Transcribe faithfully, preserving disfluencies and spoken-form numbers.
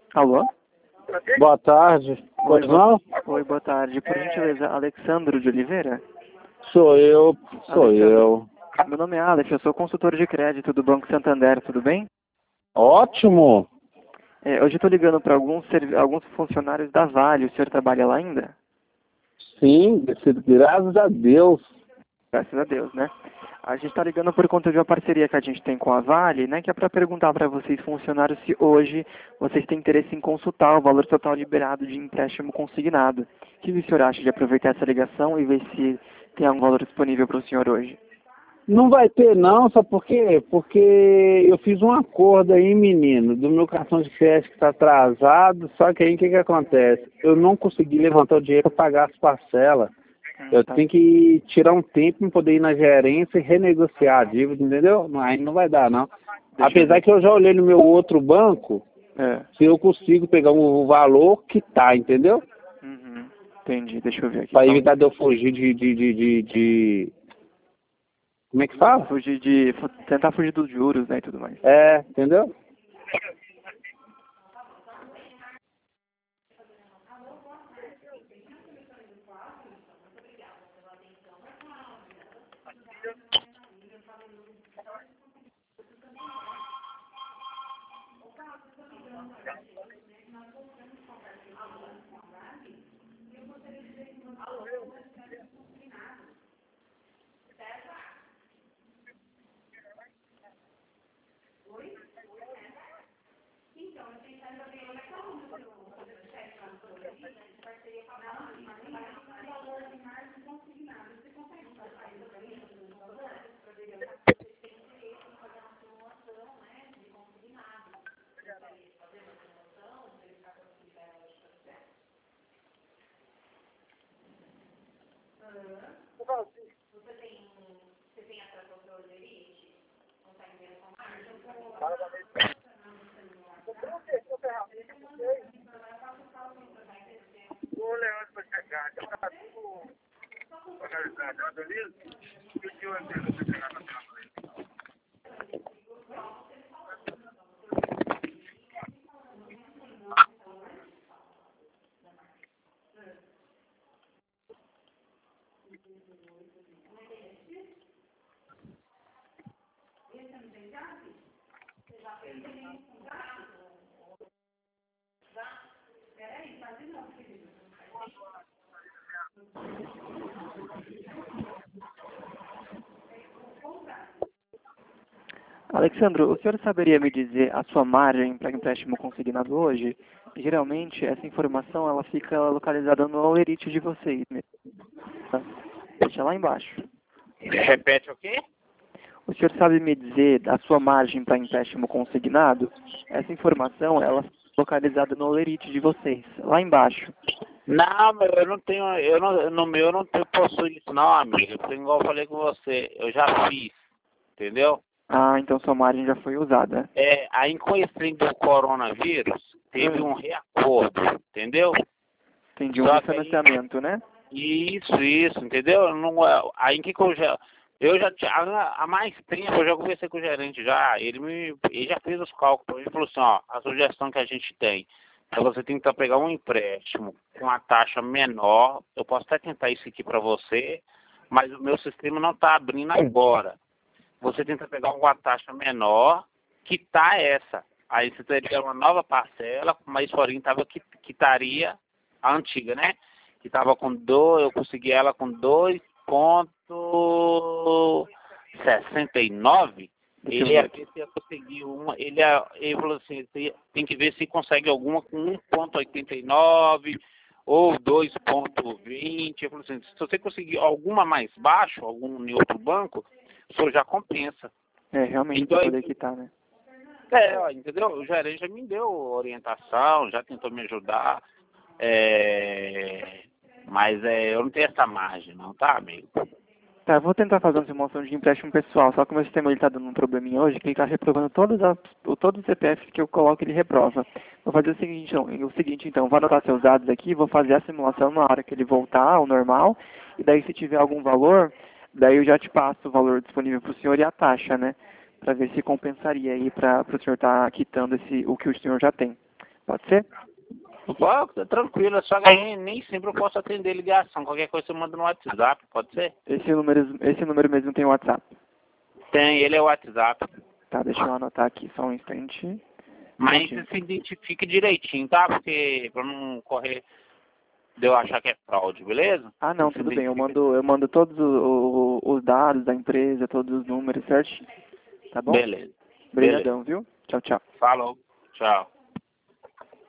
Alô? Boa tarde. Oi, Pois boa, não? oi, boa tarde. Por gentileza, Alexandro de Oliveira? Sou eu, sou Alexandro, eu. meu nome é Alex, eu sou consultor de crédito do Banco Santander, tudo bem? Ótimo. É, hoje eu estou ligando para alguns, servi- alguns funcionários da Vale. O senhor trabalha lá ainda? Sim, graças a Deus. Graças a Deus, né? A gente está ligando por conta de uma parceria que a gente tem com a Vale, né? Que é para perguntar para vocês, funcionários, se hoje vocês têm interesse em consultar o valor total liberado de empréstimo consignado. O que o senhor acha de aproveitar essa ligação e ver se tem algum valor disponível para o senhor hoje? Não vai ter não, sabe por quê? Porque eu fiz um acordo aí, menino, do meu cartão de crédito que está atrasado, só que aí o que que acontece? Eu não consegui levantar o dinheiro para pagar as parcelas. Hum, Eu tá. tenho que tirar um tempo para poder ir na gerência e renegociar a dívida, entendeu? Não, aí não vai dar não. Deixa eu Apesar ver. que eu já olhei no meu outro banco, É. se eu consigo pegar o valor que tá, entendeu? Uhum. Entendi. Deixa eu ver aqui. Para Só um evitar de eu instante. fugir de, de, de, de, de- Como é que fala? Fugir de... fu- Tentar fugir dos juros, né, e tudo mais. É, entendeu? Alexandro, o senhor saberia me dizer a sua margem para empréstimo consignado hoje? Geralmente, essa informação ela fica localizada no Olerite de vocês mesmo. Tá? Deixa lá embaixo. Repete o quê? O senhor sabe me dizer a sua margem para empréstimo consignado? Essa informação ela fica localizada no Olerite de vocês, lá embaixo. Não, mas eu não tenho, eu não, no meu eu não tenho, possuo isso não, amigo. Eu, igual eu falei com você, eu já fiz, entendeu? Ah, então sua margem já foi usada. É, aí com esse trem do coronavírus, teve Hum, um reacordo, entendeu? entendi, um Só que aí, refinanciamento, né? isso, isso, entendeu? Não, é- aí que que eu já, eu já tinha, há há mais tempo eu já conversei com o gerente já, ele me, ele já fez os cálculos, ele falou assim, ó, a sugestão que a gente tem é você tentar pegar um empréstimo com uma taxa menor, eu posso até tentar isso aqui para você, mas o meu sistema não está abrindo agora. Você tenta pegar uma taxa menor, quitar essa. Aí você teria uma nova parcela, mas porém tava, qui- quitaria a antiga, né? Que estava com dois, eu consegui ela com dois ponto sessenta e nove. Deixa eu Ele ver ia aqui. ver se ia conseguir uma, ele, ia, ele falou assim, você tem que ver se consegue alguma com um ponto oitenta e nove ou dois ponto vinte. Ele falou assim, se você conseguir alguma mais baixo, algum em outro banco, o senhor já compensa. É, realmente, Então, para poder quitar, né? é, ó, entendeu? O gerente já me deu orientação, já tentou me ajudar, é, mas é, eu não tenho essa margem não, tá, amigo? Tá, eu vou tentar fazer uma simulação de empréstimo pessoal, só que o meu sistema ele tá dando um probleminha hoje, que ele tá reprovando todas as, o- todos os C P Fs que eu coloco, ele reprova. Vou fazer o seguinte, então, o seguinte, então, vou anotar seus dados aqui, vou fazer a simulação na hora que ele voltar ao normal, e daí se tiver algum valor, daí eu já te passo o valor disponível para o senhor e a taxa, né? Para ver se compensaria aí para o senhor estar quitando esse, o que o senhor já tem. Pode ser? Pô, tá tranquilo, só que a gente nem sempre eu posso atender ligação. Qualquer coisa você manda no WhatsApp, pode ser? Esse número, esse número mesmo tem WhatsApp? Tem, ele é o WhatsApp. Tá, deixa eu anotar aqui só um instante. Mas Prontinho. se identifique direitinho, tá? Porque pra não correr de eu achar que é fraude, beleza? Ah, não, Se tudo bem. Eu identifique. mando, eu mando todos o- o- os dados da empresa, todos os números certinho. Tá bom? Beleza. Obrigadão, viu? Tchau, tchau. Falou. Tchau.